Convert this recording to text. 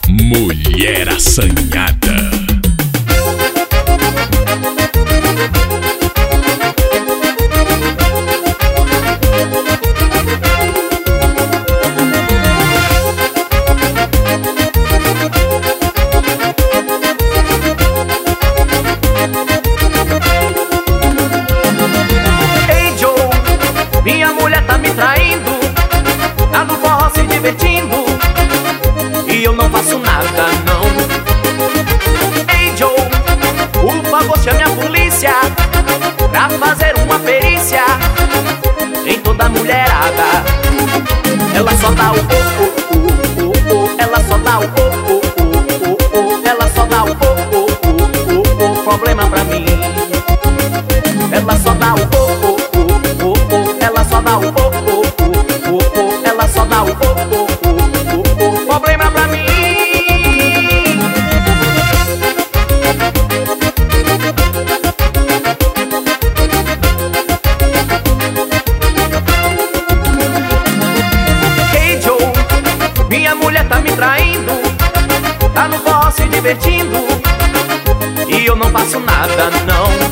Mulher assanhada. Ei Joe, minha mulher tá me traindo, tá no forró se divertindo e eu não faço nada não. Ei Joe, por favor chame a polícia pra fazer uma perícia em toda a mulherada. Ela só dá o ela só dá o ela só dá o problema pra mim. Ela só dá o ela só dá o ela só dá o problema pra mim. Hey Joe, minha mulher tá me traindo, tá no forró se divertindo e eu não faço nada não.